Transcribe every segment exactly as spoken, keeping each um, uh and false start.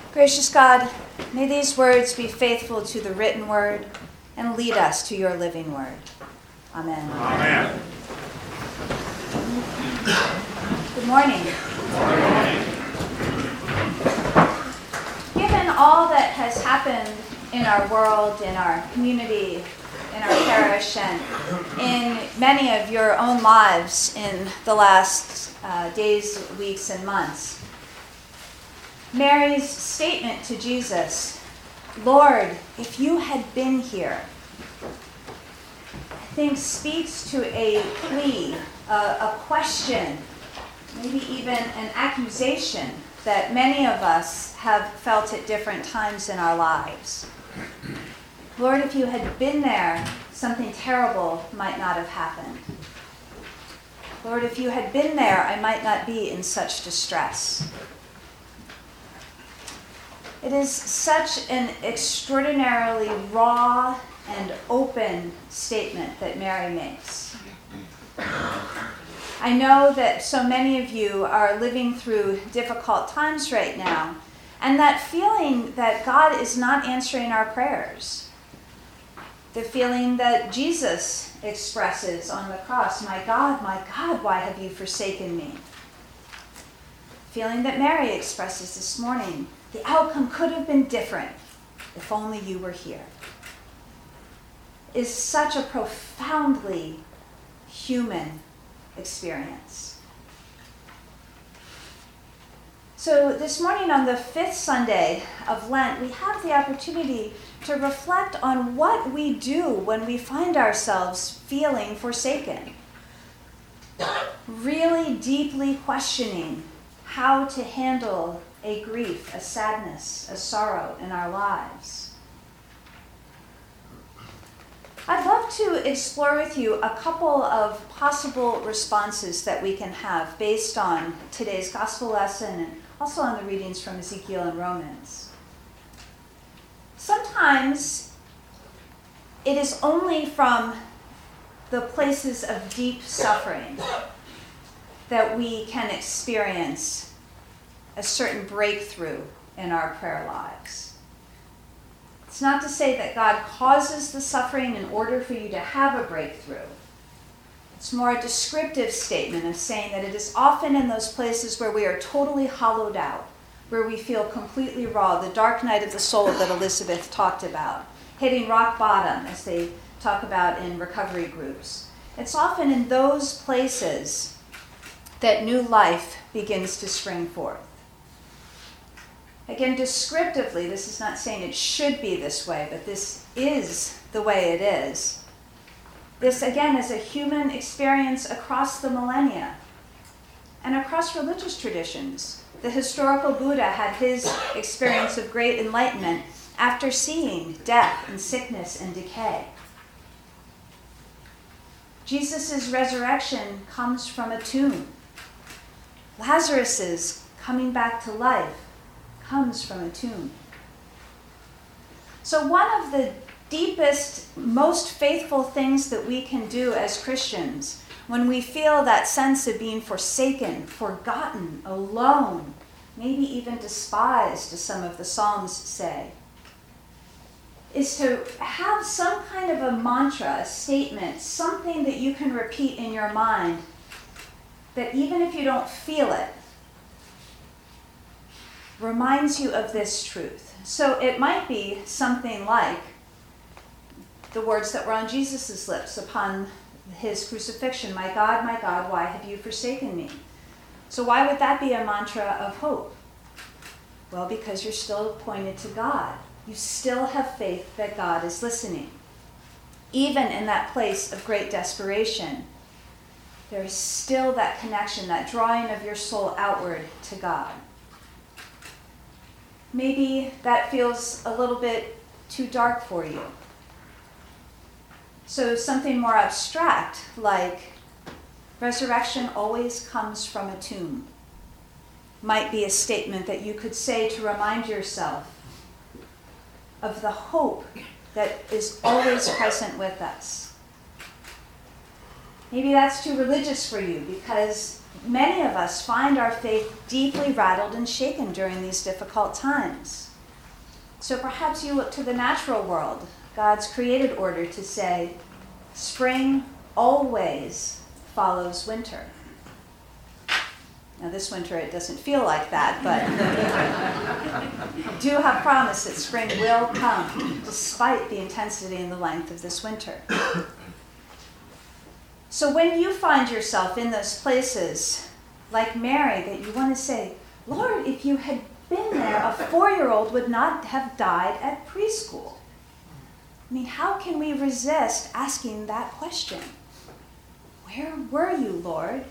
Gracious God, may these words be faithful to the written word and lead us to your living word. Amen. Amen. Good morning. Good morning. Given all that has happened in our world, in our community, in our parish, and in many of your own lives in the last uh, days, weeks, and months, Mary's statement to Jesus, "Lord, if you had been here," I think speaks to a plea, a, a question, maybe even an accusation that many of us have felt at different times in our lives. Lord, if you had been there, something terrible might not have happened. Lord, if you had been there, I might not be in such distress. It is such an extraordinarily raw and open statement that Mary makes. I know that so many of you are living through difficult times right now, and that feeling that God is not answering our prayers. The feeling that Jesus expresses on the cross, "My God, my God, why have you forsaken me?" Feeling that Mary expresses this morning, "The outcome could have been different if only you were here," is such a profoundly human experience. So this morning, on the fifth Sunday of Lent, we have the opportunity to reflect on what we do when we find ourselves feeling forsaken. Really deeply questioning how to handle a grief, a sadness, a sorrow in our lives. I'd love to explore with you a couple of possible responses that we can have based on today's gospel lesson and also on the readings from Ezekiel and Romans. Sometimes it is only from the places of deep suffering that we can experience a certain breakthrough in our prayer lives. It's not to say that God causes the suffering in order for you to have a breakthrough. It's more a descriptive statement of saying that it is often in those places where we are totally hollowed out, where we feel completely raw, the dark night of the soul that Elizabeth talked about, hitting rock bottom, as they talk about in recovery groups. It's often in those places that new life begins to spring forth. Again, descriptively, this is not saying it should be this way, but this is the way it is. This, again, is a human experience across the millennia and across religious traditions. The historical Buddha had his experience of great enlightenment after seeing death and sickness and decay. Jesus' resurrection comes from a tomb. Lazarus's coming back to life comes from a tomb. So one of the deepest, most faithful things that we can do as Christians when we feel that sense of being forsaken, forgotten, alone, maybe even despised, as some of the Psalms say, is to have some kind of a mantra, a statement, something that you can repeat in your mind that even if you don't feel it, reminds you of this truth. So it might be something like the words that were on Jesus' lips upon his crucifixion, "My God, my God, why have you forsaken me?" So why would that be a mantra of hope? Well, because you're still pointed to God. You still have faith that God is listening. Even in that place of great desperation, there is still that connection, that drawing of your soul outward to God. Maybe that feels a little bit too dark for you. So something more abstract, like resurrection always comes from a tomb, might be a statement that you could say to remind yourself of the hope that is always present with us. Maybe that's too religious for you because many of us find our faith deeply rattled and shaken during these difficult times. So perhaps you look to the natural world, God's created order, to say, spring always follows winter. Now this winter it doesn't feel like that, but do have promise that spring will come despite the intensity and the length of this winter. So when you find yourself in those places, like Mary, that you want to say, Lord, if you had been there, a four-year-old would not have died at preschool. I mean, how can we resist asking that question? Where were you, Lord?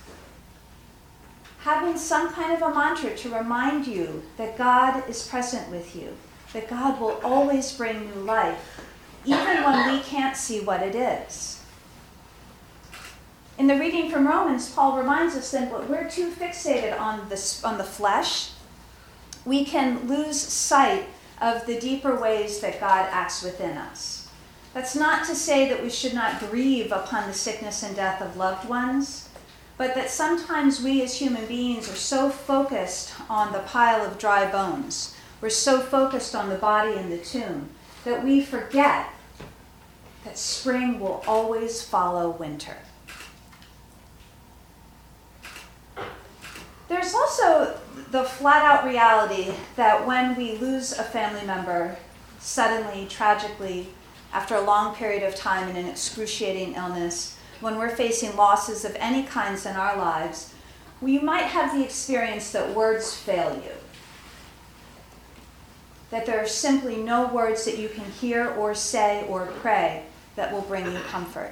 Having some kind of a mantra to remind you that God is present with you, that God will always bring new life, even when we can't see what it is. In the reading from Romans, Paul reminds us that when we're too fixated on the, on the flesh, we can lose sight of the deeper ways that God acts within us. That's not to say that we should not grieve upon the sickness and death of loved ones, but that sometimes we as human beings are so focused on the pile of dry bones, we're so focused on the body in the tomb, that we forget that spring will always follow winter. There's also the flat-out reality that when we lose a family member suddenly, tragically, after a long period of time in an excruciating illness, when we're facing losses of any kinds in our lives, we might have the experience that words fail you. That there are simply no words that you can hear or say or pray that will bring you comfort.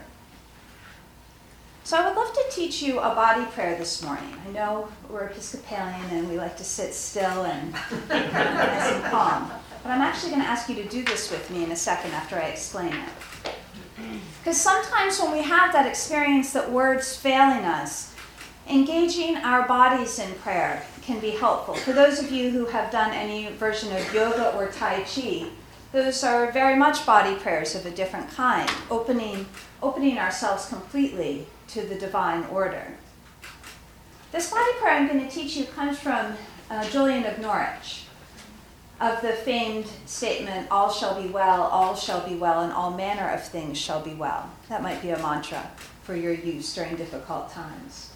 So I would love to teach you a body prayer this morning. I know we're Episcopalian and we like to sit still and nice and calm, but I'm actually going to ask you to do this with me in a second after I explain it. Because sometimes when we have that experience that words failing us, engaging our bodies in prayer can be helpful. For those of you who have done any version of yoga or Tai Chi, those are very much body prayers of a different kind, opening, opening ourselves completely to the divine order. This body prayer I'm going to teach you comes from uh, Julian of Norwich, of the famed statement, all shall be well, all shall be well, and all manner of things shall be well. That might be a mantra for your use during difficult times.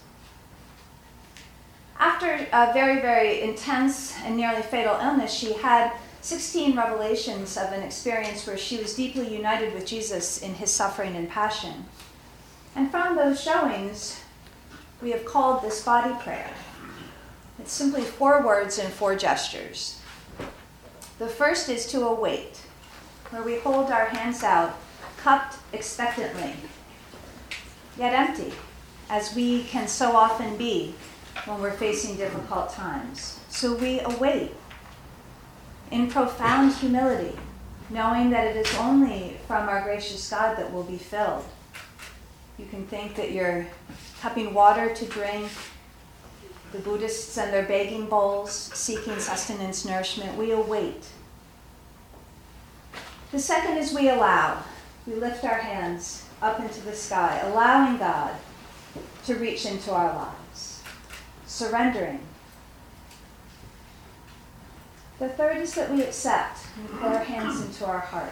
After a very, very intense and nearly fatal illness, she had sixteen revelations of an experience where she was deeply united with Jesus in his suffering and passion. And from those showings, we have called this body prayer. It's simply four words and four gestures. The first is to await, where we hold our hands out, cupped expectantly, yet empty, as we can so often be when we're facing difficult times. So we await in profound humility, knowing that it is only from our gracious God that we'll be filled. You can think that you're cupping water to drink. The Buddhists and their begging bowls, seeking sustenance, nourishment, we await. The second is we allow. We lift our hands up into the sky, allowing God to reach into our lives, surrendering. The third is that we accept and we put our hands into our heart.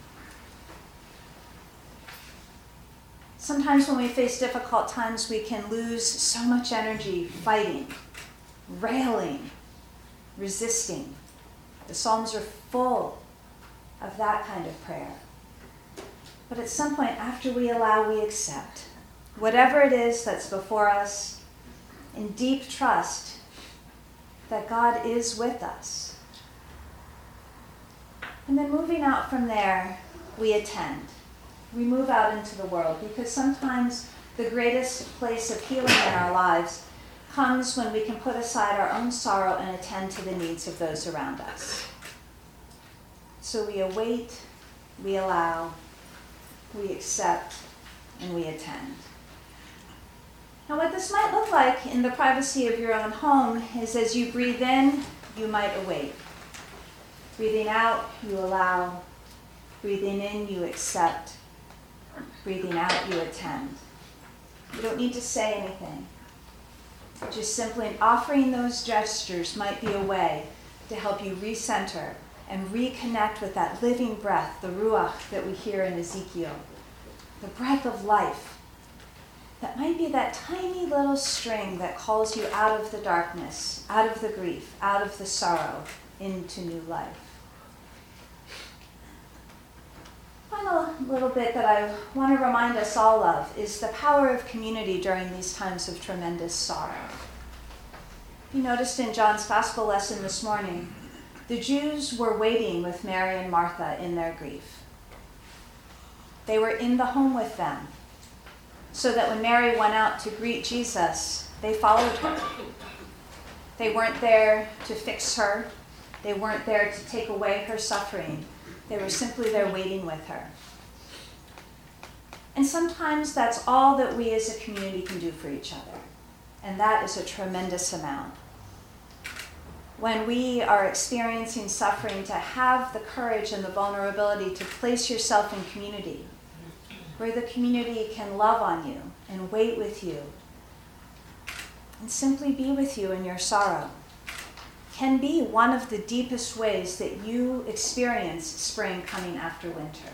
Sometimes when we face difficult times, we can lose so much energy fighting, railing, resisting. The Psalms are full of that kind of prayer. But at some point, after we allow, we accept. Whatever it is that's before us, in deep trust that God is with us. And then moving out from there, we attend. We move out into the world, because sometimes the greatest place of healing in our lives comes when we can put aside our own sorrow and attend to the needs of those around us. So we await, we allow, we accept, and we attend. Now what this might look like in the privacy of your own home is, as you breathe in, you might await. Breathing out, you allow. Breathing in, you accept. Breathing out, you attend. You don't need to say anything. Just simply offering those gestures might be a way to help you recenter and reconnect with that living breath, the ruach that we hear in Ezekiel, the breath of life. That might be that tiny little string that calls you out of the darkness, out of the grief, out of the sorrow, into new life. Final little bit that I want to remind us all of is the power of community during these times of tremendous sorrow. You noticed in John's gospel lesson this morning, the Jews were waiting with Mary and Martha in their grief. They were in the home with them, so that when Mary went out to greet Jesus, they followed her. They weren't there to fix her. They weren't there to take away her suffering. They were simply there waiting with her. And sometimes that's all that we as a community can do for each other. And that is a tremendous amount. When we are experiencing suffering, to have the courage and the vulnerability to place yourself in community, where the community can love on you and wait with you and simply be with you in your sorrow, can be one of the deepest ways that you experience spring coming after winter.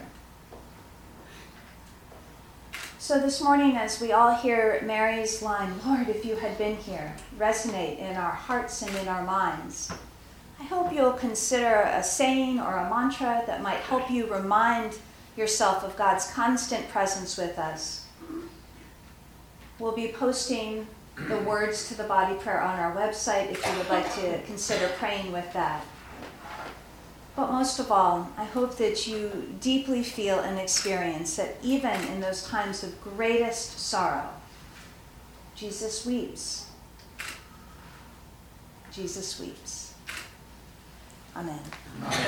So this morning, as we all hear Mary's line, "Lord, if you had been here," resonate in our hearts and in our minds, I hope you'll consider a saying or a mantra that might help you remind yourself of God's constant presence with us. We'll be posting the words to the body prayer on our website if you would like to consider praying with that. But most of all, I hope that you deeply feel and experience that even in those times of greatest sorrow, Jesus weeps. Jesus weeps. Amen. Amen.